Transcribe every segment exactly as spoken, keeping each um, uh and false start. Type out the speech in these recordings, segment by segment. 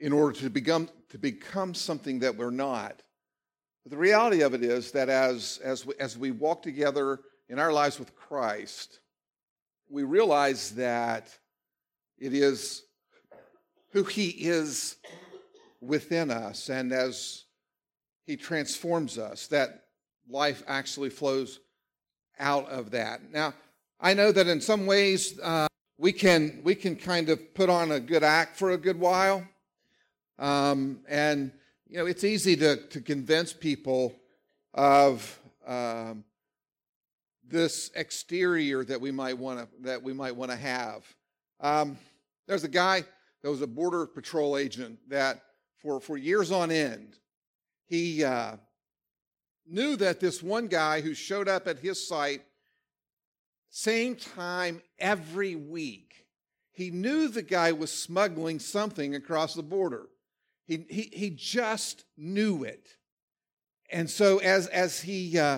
in order to become to become something that we're not. But the reality of it is that as as we, as we walk together in our lives with Christ, we realize that it is who He is within us, and as He transforms us, that life actually flows out of that. Now, I know that in some ways uh, we can we can kind of put on a good act for a good while. Um, and, you know, it's easy to, to convince people of um, this exterior that we might want to that we might want to have. Um, there's a guy that was a border patrol agent that for, for years on end, he uh, knew that this one guy who showed up at his site same time every week, he knew the guy was smuggling something across the border. He, he, he just knew it. And so as, as he, uh,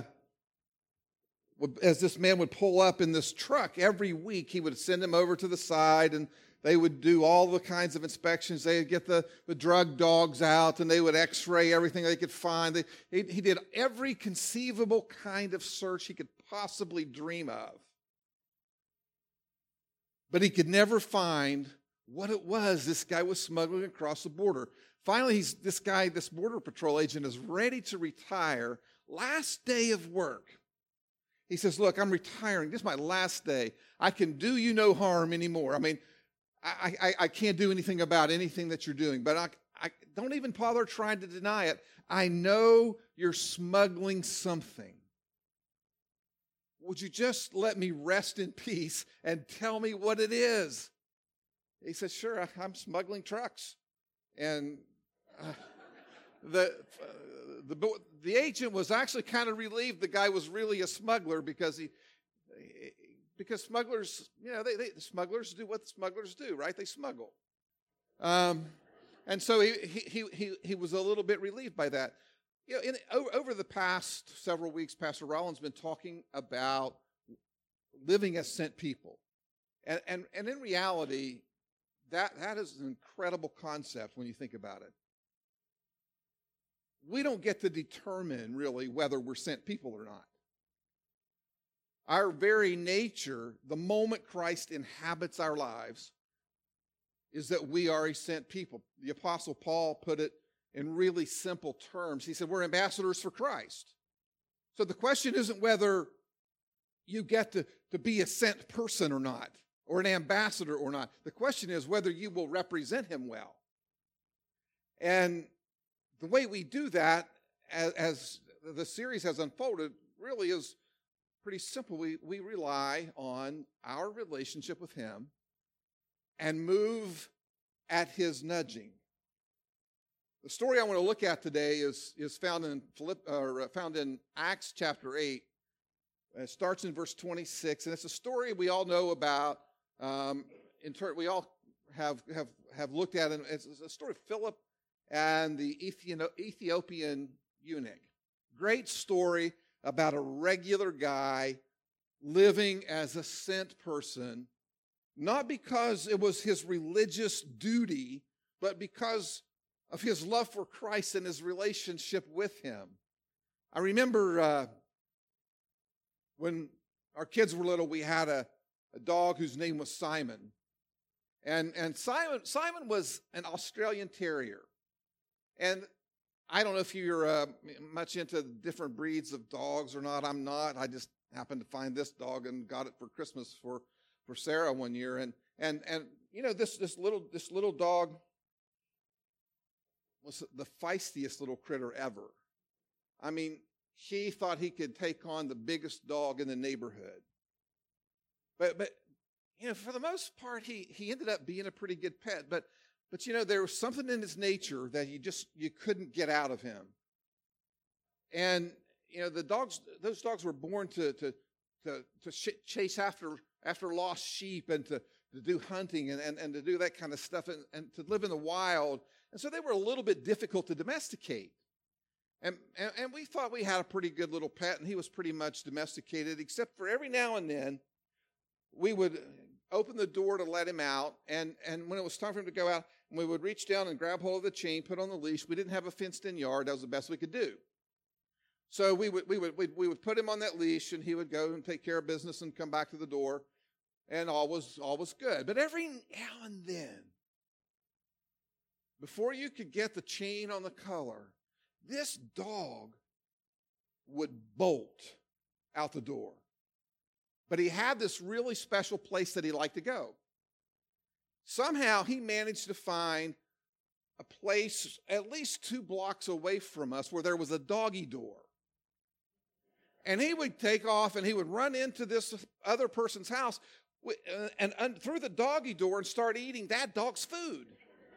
as this man would pull up in this truck every week, he would send him over to the side and they would do all the kinds of inspections. They would get the, the drug dogs out and they would x-ray everything they could find. They, he, he did every conceivable kind of search he could possibly dream of. But he could never find what it was this guy was smuggling across the border. Finally, he's, this guy, this Border Patrol agent, is ready to retire. Last day of work. He says, look, I'm retiring. This is my last day. I can do you no harm anymore. I mean, I, I, I can't do anything about anything that you're doing, but I, I don't even bother trying to deny it. I know you're smuggling something. Would you just let me rest in peace and tell me what it is? He says, sure, I, I'm smuggling trucks. And uh, the, uh, the the agent was actually kind of relieved the guy was really a smuggler because he because smugglers, you know, they, they smugglers do what smugglers do, right? They smuggle. Um, and so he he he he was a little bit relieved by that. You know, in, over the past several weeks, Pastor Rollins has been talking about living as sent people, and and and in reality, that that is an incredible concept when you think about it. We don't get to determine really whether we're sent people or not. Our very nature, the moment Christ inhabits our lives, is that we are a sent people. The Apostle Paul put it in really simple terms. He said, we're ambassadors for Christ. So the question isn't whether you get to, to be a sent person or not, or an ambassador or not. The question is whether you will represent him well. And the way we do that, as, as the series has unfolded, really is pretty simple. We, we rely on our relationship with him and move at his nudging. The story I want to look at today is, is found in Philipp, or found in Acts chapter eight. It starts in verse twenty-six, and it's a story we all know about. Um, in turn, we all have have have looked at it. It's, it's a story of Philip and the Ethiopian eunuch. Great story about a regular guy living as a sent person, not because it was his religious duty, but because of his love for Christ and his relationship with him. I remember uh, when our kids were little, we had a, a dog whose name was Simon. And, and Simon, Simon was an Australian Terrier. And I don't know if you're uh, much into different breeds of dogs or not. I'm not. I just happened to find this dog and got it for Christmas for, for Sarah one year. And and and you know this this little this little dog was the feistiest little critter ever. I mean, he thought he could take on the biggest dog in the neighborhood. But but you know, for the most part, he he ended up being a pretty good pet. But But, you know, there was something in his nature that you just, you couldn't get out of him. And, you know, the dogs, those dogs were born to to to, to ch- chase after after lost sheep and to, to do hunting and, and, and to do that kind of stuff and, and to live in the wild. And so they were a little bit difficult to domesticate. And, and, and we thought we had a pretty good little pet, and he was pretty much domesticated, except for every now and then we would open the door to let him out, and, and when it was time for him to go out, and we would reach down and grab hold of the chain, put on the leash. We didn't have a fenced-in yard. That was the best we could do. So we would we would we would put him on that leash, and he would go and take care of business and come back to the door, and all was all was good. But every now and then, before you could get the chain on the collar, this dog would bolt out the door. But he had this really special place that he liked to go. Somehow he managed to find a place at least two blocks away from us where there was a doggy door. And he would take off and he would run into this other person's house and, and through the doggy door and start eating that dog's food.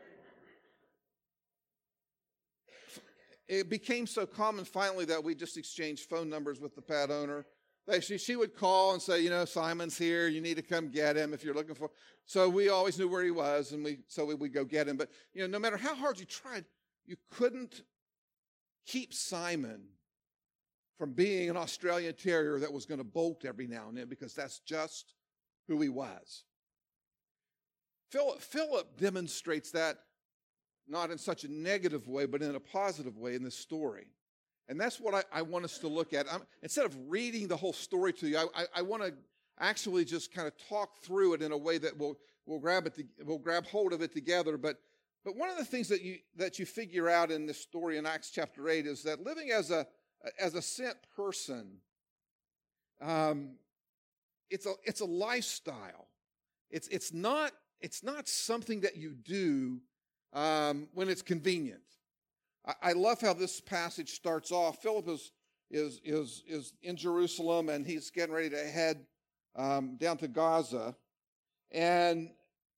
It became so common finally that we just exchanged phone numbers with the pet owner. They, she, she would call and say, you know, Simon's here. You need to come get him if you're looking for. So we always knew where he was, and we so we would go get him. But you know, no matter how hard you tried, you couldn't keep Simon from being an Australian Terrier that was going to bolt every now and then, because that's just who he was. Philip, Philip demonstrates that not in such a negative way, but in a positive way in this story. And that's what I, I want us to look at. I'm, instead of reading the whole story to you, I, I, I want to actually just kind of talk through it in a way that we'll we'll grab it, to, we'll grab hold of it together. But but one of the things that you that you figure out in this story in Acts chapter eight is that living as a as a sent person, um, it's a it's a lifestyle. It's it's not it's not something that you do um, when it's convenient. I love how this passage starts off. Philip is, is, is, is in Jerusalem, and he's getting ready to head um, down to Gaza. And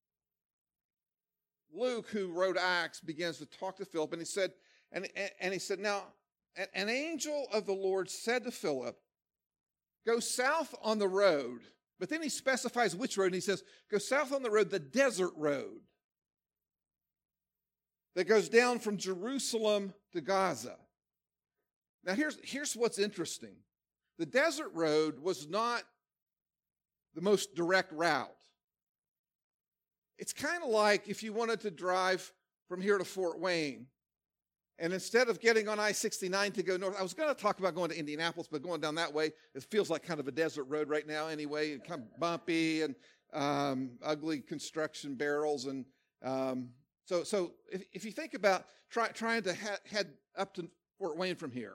Luke, who wrote Acts, begins to talk to Philip, and he said, and, and he said, now, an angel of the Lord said to Philip, go south on the road. But then he specifies which road, and he says, go south on the road, the desert road, that goes down from Jerusalem to Gaza. Now here's, here's what's interesting. The desert road was not the most direct route. It's kind of like if you wanted to drive from here to Fort Wayne, and instead of getting on I sixty-nine to go north, I was going to talk about going to Indianapolis, but going down that way, it feels like kind of a desert road right now anyway. It's kind of bumpy and um, ugly construction barrels and um, So, so if, if you think about try, trying to ha- head up to Fort Wayne from here,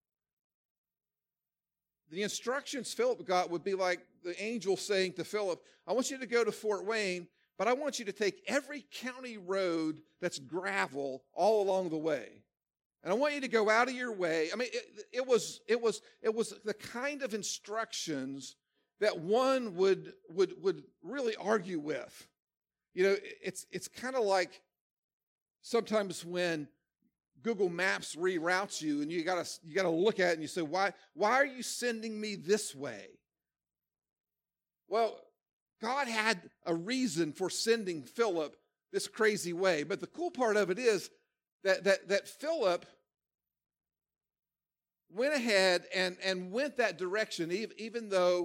the instructions Philip got would be like the angel saying to Philip, I want you to go to Fort Wayne, but I want you to take every county road that's gravel all along the way. And I want you to go out of your way. I mean, it, it was it was it was the kind of instructions that one would would would really argue with. You know, it's it's kind of like sometimes when Google Maps reroutes you and you gotta you gotta look at it and you say, why, why are you sending me this way? Well, God had a reason for sending Philip this crazy way. But the cool part of it is that that, that Philip went ahead and, and went that direction, even, even though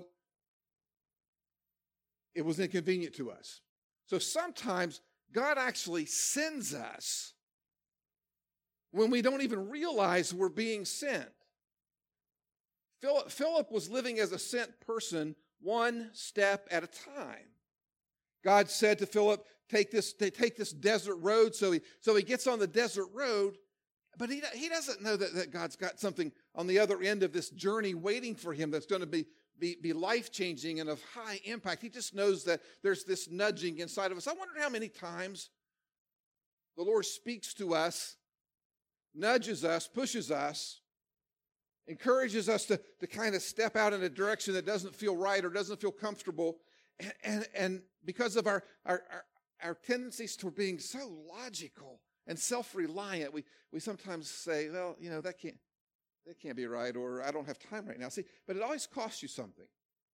it was inconvenient to us. So sometimes God actually sends us when we don't even realize we're being sent. Philip, Philip was living as a sent person one step at a time. God said to Philip, take this, take this desert road. So he, so he gets on the desert road, but he, he doesn't know that, that God's got something on the other end of this journey waiting for him that's going to be Be, be life-changing and of high impact. He just knows that there's this nudging inside of us. I wonder how many times the Lord speaks to us, nudges us, pushes us, encourages us to, to kind of step out in a direction that doesn't feel right or doesn't feel comfortable. And, and, and because of our, our, our, our tendencies toward being so logical and self-reliant, we, we sometimes say, well, you know, that can't, That can't be right, or I don't have time right now. See, but it always costs you something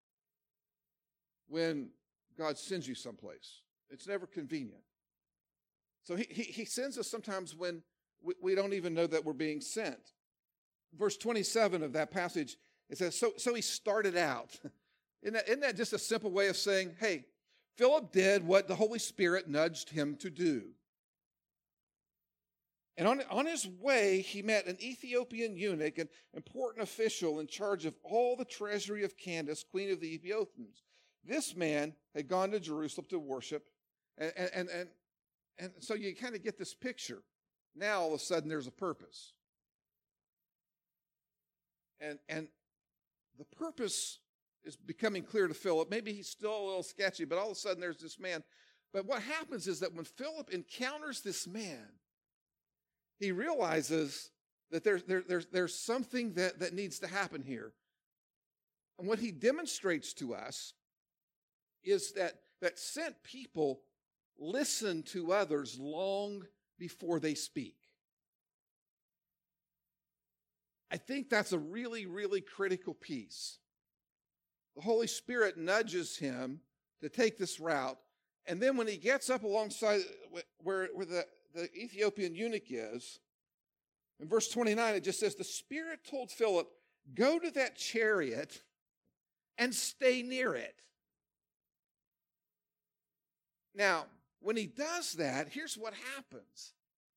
when God sends you someplace. It's never convenient. So he, he, he sends us sometimes when we, we don't even know that we're being sent. Verse twenty-seven of that passage, it says, so, so he started out. Isn't that, isn't that just a simple way of saying, hey, Philip did what the Holy Spirit nudged him to do. And on, on his way, he met an Ethiopian eunuch, an important official in charge of all the treasury of Candace, queen of the Ethiopians. This man had gone to Jerusalem to worship, and, and, and, and so you kind of get this picture. Now, all of a sudden, there's a purpose. And, and the purpose is becoming clear to Philip. Maybe he's still a little sketchy, but all of a sudden, there's this man. But what happens is that when Philip encounters this man, he realizes that there's, there, there's, there's something that, that needs to happen here. And what he demonstrates to us is that, that sent people listen to others long before they speak. I think that's a really, really critical piece. The Holy Spirit nudges him to take this route. And then when he gets up alongside where, where the the Ethiopian eunuch is, in verse twenty-nine, it just says, the Spirit told Philip, go to that chariot and stay near it. Now, when he does that, here's what happens.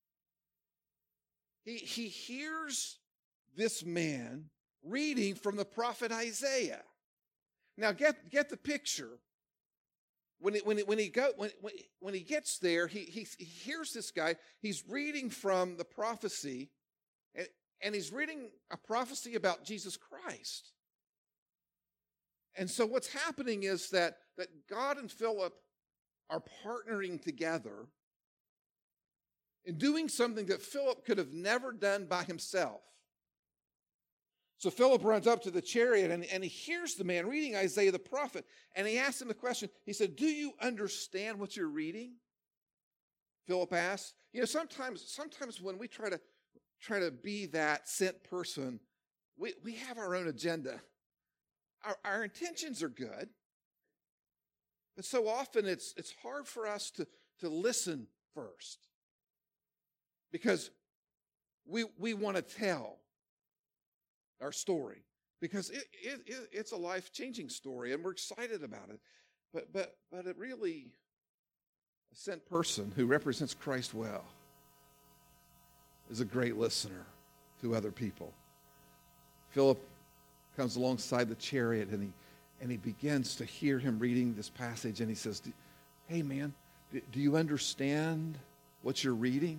He, he hears this man reading from the prophet Isaiah. Now, get, get the picture. When he, when he, when he, go, when, when, when he gets there, he, he, he hears this guy. He's reading from the prophecy, and, and he's reading a prophecy about Jesus Christ. And so what's happening is that, that God and Philip are partnering together in doing something that Philip could have never done by himself. So Philip runs up to the chariot, and, and he hears the man reading Isaiah the prophet, and he asks him the question. He said, do you understand what you're reading? Philip asked. You know, sometimes, sometimes when we try to try to be that sent person, we, we have our own agenda. Our, our intentions are good, but so often it's it's hard for us to, to listen first. Because we we want to tell our story, because it, it, it, it's a life-changing story, and we're excited about it. But but but it really, a sent person who represents Christ well is a great listener to other people. Philip comes alongside the chariot, and he and he begins to hear him reading this passage, and he says, hey man, do you understand what you're reading?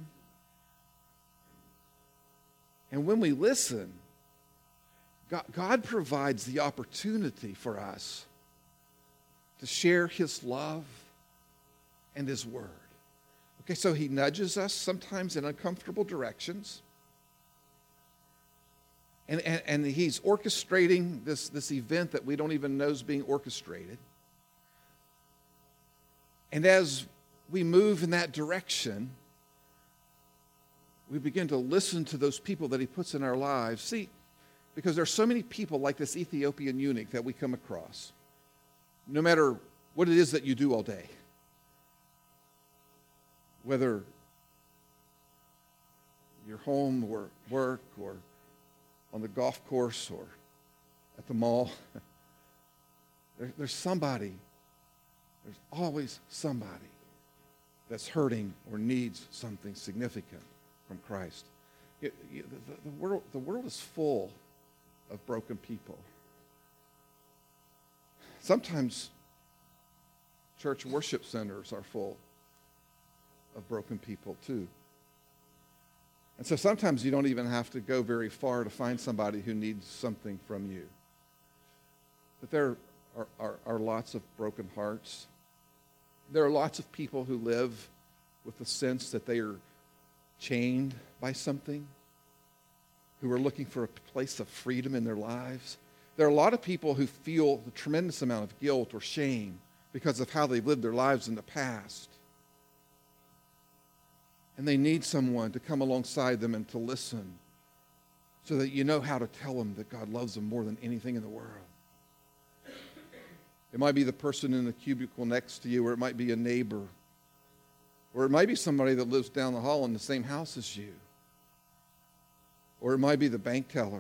And when we listen, God, God provides the opportunity for us to share his love and his word. Okay, so he nudges us sometimes in uncomfortable directions. And, and, and he's orchestrating this, this event that we don't even know is being orchestrated. And as we move in that direction, we begin to listen to those people that he puts in our lives. See, because there are so many people like this Ethiopian eunuch that we come across, no matter what it is that you do all day. Whether you're home or work or on the golf course or at the mall, there, there's somebody, there's always somebody that's hurting or needs something significant from Christ. It, it, the, the, world, the world is full of broken people. Sometimes church worship centers are full of broken people too. And so sometimes you don't even have to go very far to find somebody who needs something from you. But there are, are, are lots of broken hearts. There are lots of people who live with the sense that they are chained by something, who are looking for a place of freedom in their lives. There are a lot of people who feel a tremendous amount of guilt or shame because of how they've lived their lives in the past. And they need someone to come alongside them and to listen so that you know how to tell them that God loves them more than anything in the world. It might be the person in the cubicle next to you, or it might be a neighbor, or it might be somebody that lives down the hall in the same house as you. Or it might be the bank teller.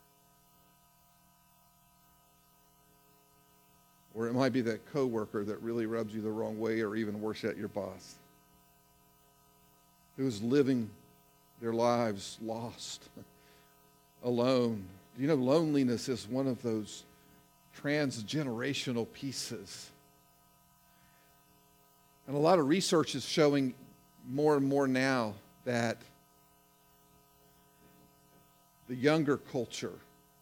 Or it might be that coworker that really rubs you the wrong way, or even worse yet, your boss, who is living their lives lost, alone. Do you know loneliness is one of those transgenerational pieces? And a lot of research is showing more and more now that the younger culture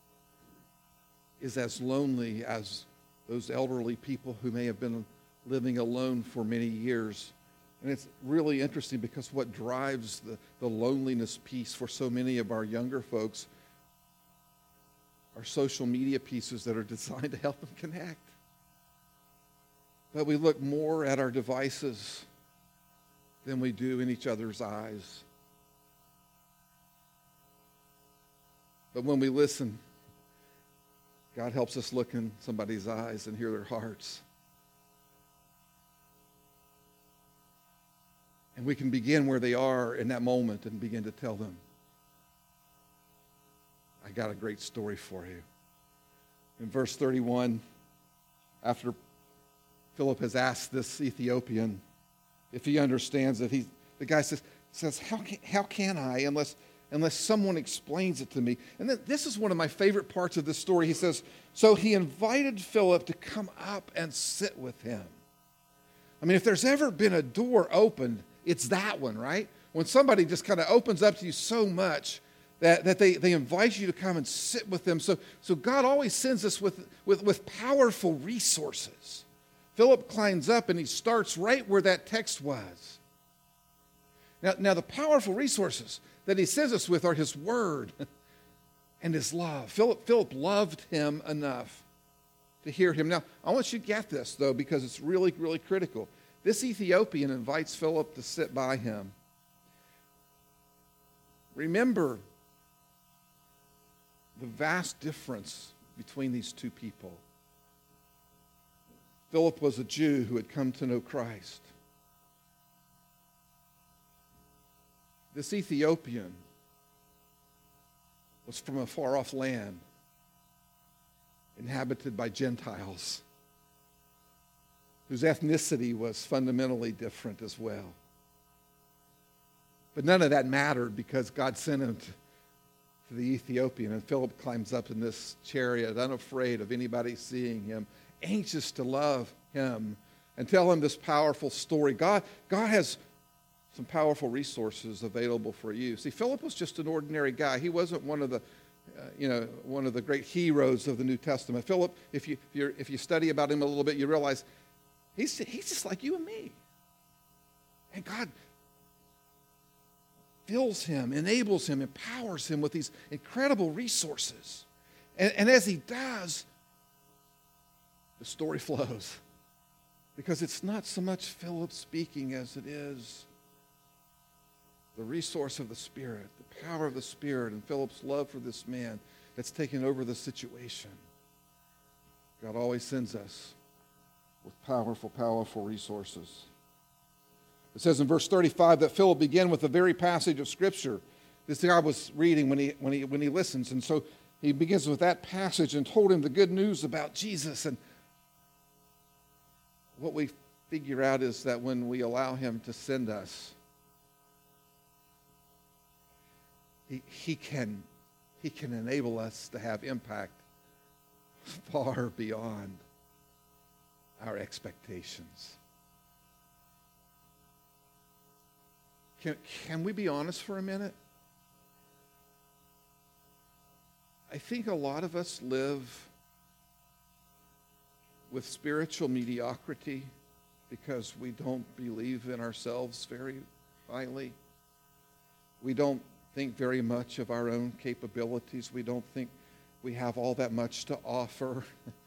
is as lonely as those elderly people who may have been living alone for many years. And it's really interesting because what drives the, the loneliness piece for so many of our younger folks are social media pieces that are designed to help them connect. But we look more at our devices than we do in each other's eyes. But when we listen, God helps us look in somebody's eyes and hear their hearts. And we can begin where they are in that moment and begin to tell them, I got a great story for you. In verse thirty-one, after Philip has asked this Ethiopian if he understands it, he, the guy says, says how can, how can I unless, unless someone explains it to me? And then this is one of my favorite parts of this story. He says, so he invited Philip to come up and sit with him. I mean, if there's ever been a door opened, it's that one, right? When somebody just kind of opens up to you so much that, that they, they invite you to come and sit with them. So, so God always sends us with, with, with powerful resources. Philip climbs up and he starts right where that text was. Now, now the powerful resources that he sends us with are his word and his love. Philip, Philip loved him enough to hear him. Now, I want you to get this, though, because it's really, really critical. This Ethiopian invites Philip to sit by him. Remember the vast difference between these two people. Philip was a Jew who had come to know Christ. This Ethiopian was from a far-off land, inhabited by Gentiles, whose ethnicity was fundamentally different as well. But none of that mattered because God sent him to, to the Ethiopian, and Philip climbs up in this chariot, unafraid of anybody seeing him, anxious to love him and tell him this powerful story. God, God has some powerful resources available for you. See, Philip was just an ordinary guy. He wasn't one of the, uh, you know, one of the great heroes of the New Testament. Philip, if you if, you're, if you study about him a little bit, you realize he's he's just like you and me. And God fills him, enables him, empowers him with these incredible resources. And, and as he does, the story flows. Because it's not so much Philip speaking as it is the resource of the Spirit, the power of the Spirit, and Philip's love for this man that's taken over the situation. God always sends us with powerful, powerful resources. It says in verse thirty-five that Philip began with the very passage of Scripture this guy was reading when he, when he, when he listens. And so he begins with that passage and told him the good news about Jesus. And what we figure out is that when we allow him to send us, he, he can he can enable us to have impact far beyond our expectations. Can, can we be honest for a minute? I think a lot of us live with spiritual mediocrity because we don't believe in ourselves very highly. We don't think very much of our own capabilities. We don't think we have all that much to offer.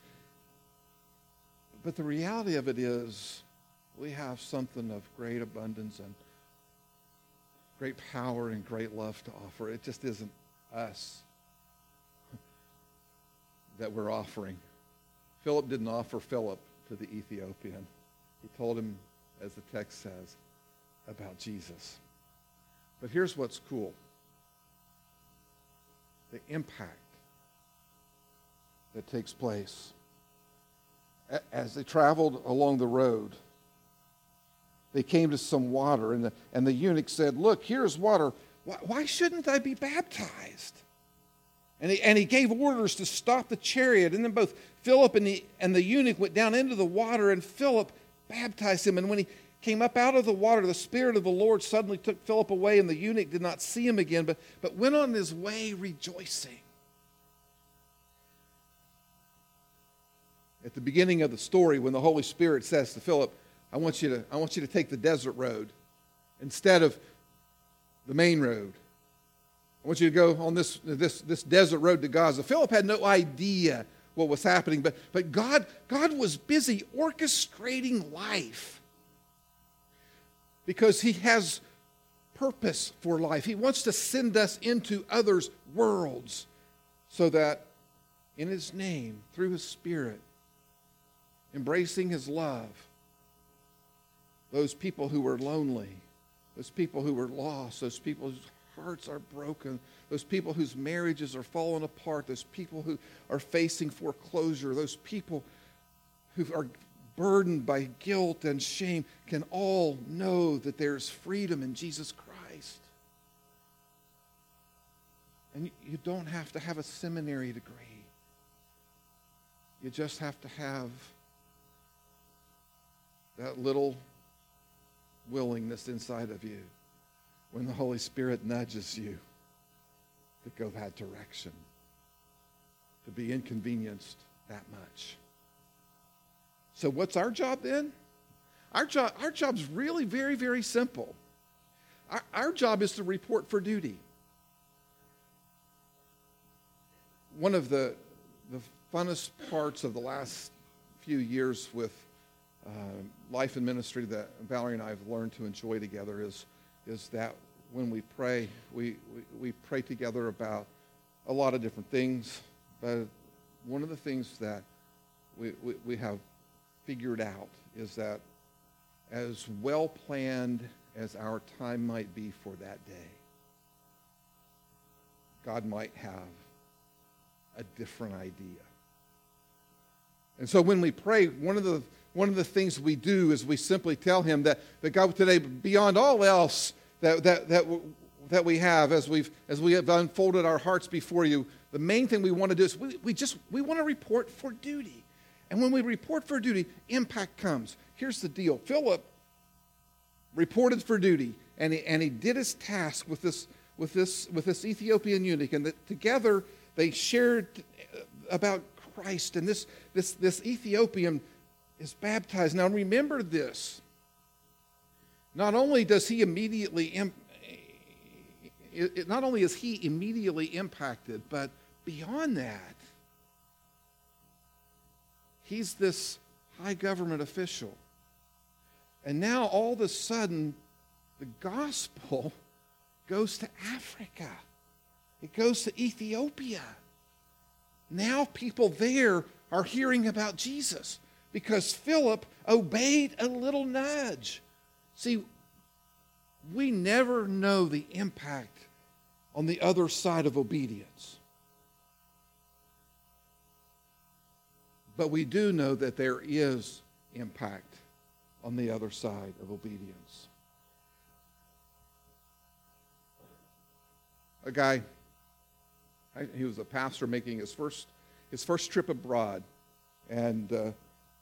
But the reality of it is we have something of great abundance and great power and great love to offer. It just isn't us that we're offering. Philip didn't offer Philip to the Ethiopian. He told him, as the text says, about Jesus. But here's what's cool. The impact that takes place. As they traveled along the road, they came to some water, and the, and the eunuch said, "Look, here's water. why, why shouldn't I be baptized? And he, and he gave orders to stop the chariot. And then both Philip and the, and the eunuch went down into the water, and Philip baptized him. And when he came up out of the water, the Spirit of the Lord suddenly took Philip away, and the eunuch did not see him again, but, but went on his way rejoicing. At the beginning of the story, when the Holy Spirit says to Philip, I want you to, I want you to take the desert road instead of the main road. I want you to go on this, this, this desert road to Gaza. Philip had no idea what was happening, but, but God, God was busy orchestrating life because he has purpose for life. He wants to send us into others' worlds so that in his name, through his Spirit, embracing his love, those people who are lonely, those people who are lost, those people whose hearts are broken, those people whose marriages are falling apart, those people who are facing foreclosure, those people who are burdened by guilt and shame can all know that there's freedom in Jesus Christ. And you don't have to have a seminary degree. You just have to have that little willingness inside of you when the Holy Spirit nudges you to go that direction, to be inconvenienced that much. So what's our job then? Our job, our job's really very, very simple. Our, our job is to report for duty. One of the, the funnest parts of the last few years with uh, life and ministry that Valerie and I have learned to enjoy together is, is that when we pray, we, we, we pray together about a lot of different things. But one of the things that we, we, we have figured out is that as well planned as our time might be for that day, God might have a different idea. And so when we pray, one of the one of the things we do is we simply tell him that, that God, today, beyond all else that that that that we have, as we've as we have unfolded our hearts before you, the main thing we want to do is we, we just we want to report for duty. And when we report for duty, impact comes. Here's the deal. Philip reported for duty, and he, and he did his task with this with this with this Ethiopian eunuch, and that together they shared about Christ, and this this this Ethiopian is baptized. Now remember this. Not only does he immediately imp- it, it, not only is he immediately impacted, but beyond that, he's this high government official. And now all of a sudden, the gospel goes to Africa. It goes to Ethiopia. Now people there are hearing about Jesus because Philip obeyed a little nudge. See, we never know the impact on the other side of obedience. But we do know that there is impact on the other side of obedience. A guy, he was a pastor making his first his first trip abroad, and uh,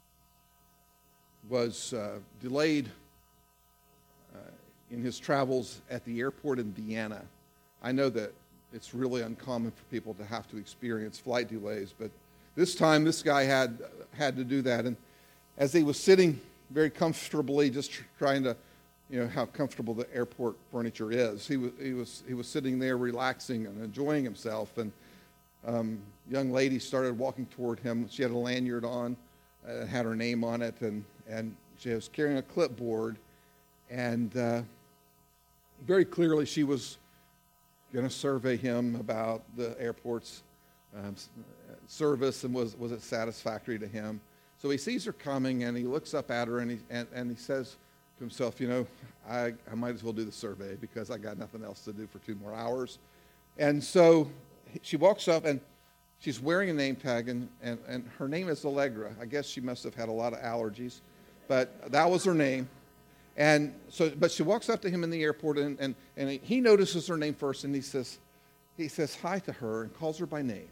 was uh, delayed uh, in his travels at the airport in Vienna. I know that it's really uncommon for people to have to experience flight delays, but this time this guy had had to do that. And as he was sitting very comfortably, just tr- trying to, you know, how comfortable the airport furniture is, he was he was he was sitting there relaxing and enjoying himself. And um, young lady started walking toward him. She had a lanyard on, uh, had her name on it, and and she was carrying a clipboard. And uh, very clearly, she was going to survey him about the airport's um, service and was was it satisfactory to him. So he sees her coming, and he looks up at her, and he and, and he says to himself, you know, I, I might as well do the survey because I got nothing else to do for two more hours. And so she walks up, and she's wearing a name tag, and, and, and her name is Allegra. I guess she must have had a lot of allergies, but that was her name. And so, but she walks up to him in the airport, and, and, and he notices her name first, and he says, he says hi to her and calls her by name.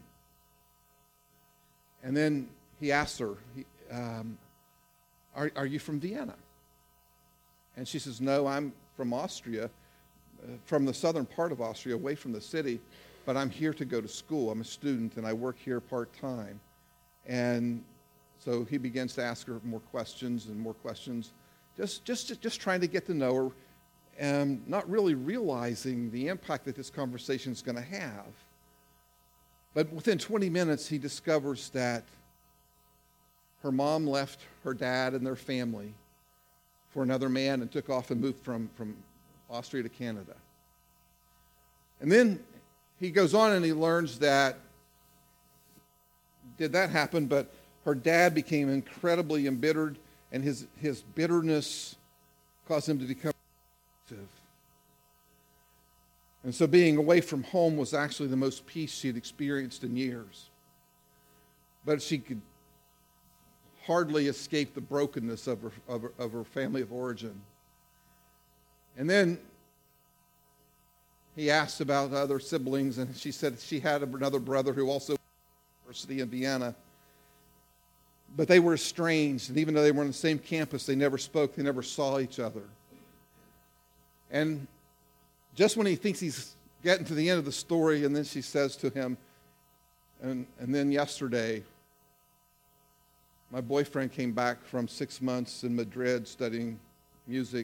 And then he asks her, he, um, are, are you from Vienna? And she says, no, I'm from Austria, uh, from the southern part of Austria, away from the city, but I'm here to go to school. I'm a student, and I work here part-time. And so he begins to ask her more questions and more questions, just, just, just trying to get to know her, and not really realizing the impact that this conversation is going to have. But within twenty minutes, he discovers that her mom left her dad and their family for another man and took off and moved from, from Austria to Canada. And then he goes on and he learns that, did that happen, but her dad became incredibly embittered, and his, his bitterness caused him to become abusive. And so being away from home was actually the most peace she had experienced in years. But she could hardly escape the brokenness of her, of her, of her family of origin. And then he asked about other siblings, and she said she had another brother who also went to university in Vienna. But they were estranged, and even though they were on the same campus, they never spoke, they never saw each other. And just when he thinks he's getting to the end of the story, and then she says to him, and, and then yesterday, my boyfriend came back from six months in Madrid studying music.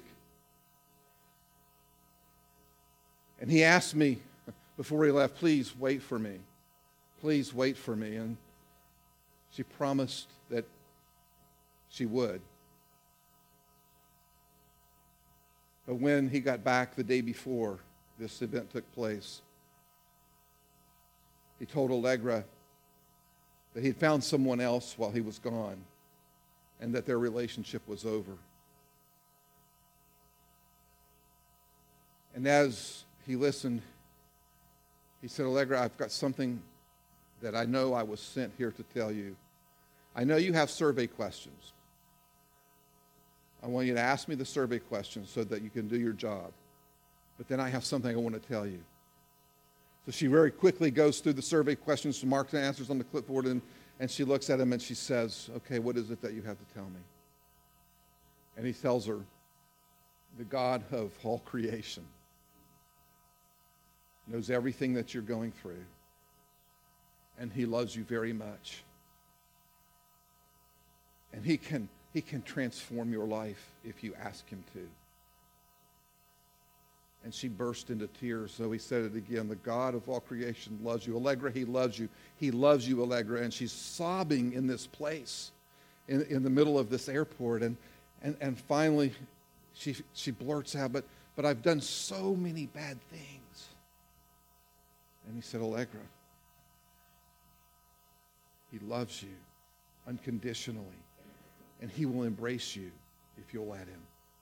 And he asked me before he left, please wait for me. Please wait for me. And she promised that she would. But when he got back the day before this event took place, he told Allegra that he'd found someone else while he was gone and that their relationship was over. And as he listened, he said, Allegra, I've got something that I know I was sent here to tell you. I know you have survey questions. I want you to ask me the survey questions so that you can do your job. But then I have something I want to tell you. So she very quickly goes through the survey questions, marks and answers on the clipboard, and, and she looks at him and she says, okay, what is it that you have to tell me? And he tells her, the God of all creation knows everything that you're going through, and he loves you very much. And he can, he can transform your life if you ask him to. And she burst into tears. So he said it again. The God of all creation loves you. Allegra, he loves you. He loves you, Allegra. And she's sobbing in this place, in, in the middle of this airport. And, and, and finally, she, she blurts out, but, but I've done so many bad things. And he said, Allegra, he loves you unconditionally. And he will embrace you if you'll let him.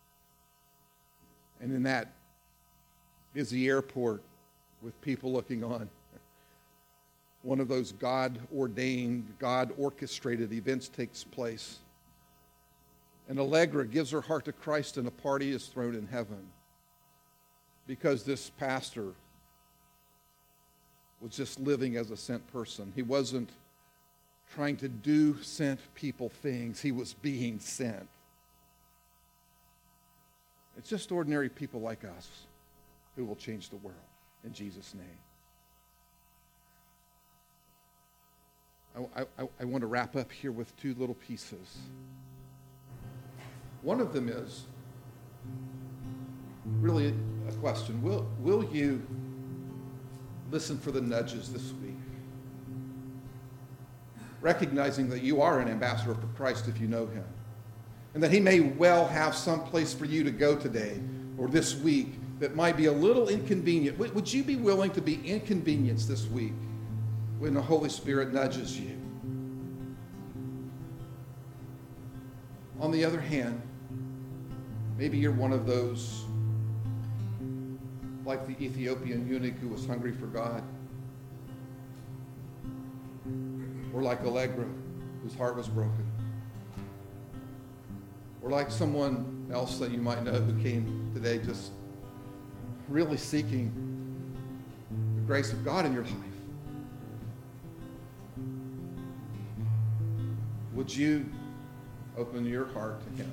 And in that busy airport with people looking on, one of those God-ordained, God-orchestrated events takes place. And Allegra gives her heart to Christ, and a party is thrown in heaven because this pastor was just living as a sent person. He wasn't trying to do sent people things. He was being sent. It's just ordinary people like us who will change the world in Jesus' name. I, I, I want to wrap up here with two little pieces. One of them is really a question. Will, will you listen for the nudges this week? Recognizing that you are an ambassador for Christ if you know him, and that he may well have some place for you to go today or this week that might be a little inconvenient. Would you be willing to be inconvenienced this week when the Holy Spirit nudges you? On the other hand, maybe you're one of those like the Ethiopian eunuch who was hungry for God, or like Allegra, whose heart was broken. Or like someone else that you might know who came today just really seeking the grace of God in your life. Would you open your heart to Him?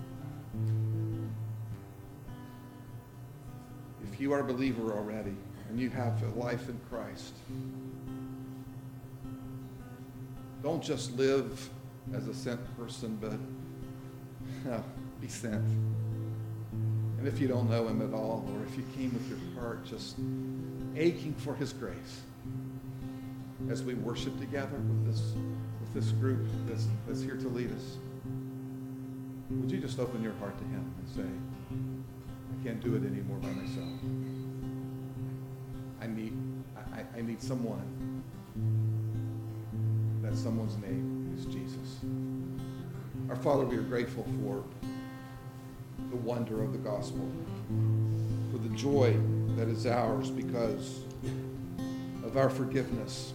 If you are a believer already and you have a life in Christ, don't just live as a sent person, but uh, be sent. And if you don't know Him at all, or if you came with your heart just aching for His grace, as we worship together with this with this group that's, that's here to lead us, would you just open your heart to Him and say, I can't do it anymore by myself. I need I, I need someone. That someone's name is Jesus. Our Father, we are grateful for the wonder of the gospel, for the joy that is ours because of our forgiveness.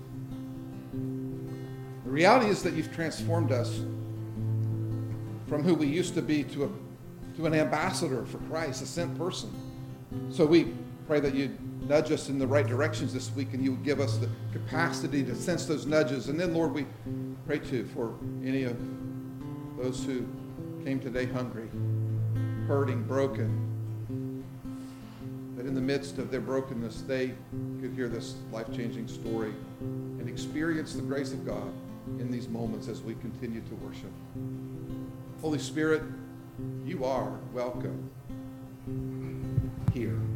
The reality is that you've transformed us from who we used to be to, a, to an ambassador for Christ, a sent person. So we pray that you'd nudge us in the right directions this week, and you would give us the capacity to sense those nudges. And then, Lord, we pray too for any of those who came today hungry, hurting, broken, that in the midst of their brokenness, they could hear this life-changing story and experience the grace of God in these moments as we continue to worship. Holy Spirit, you are welcome here.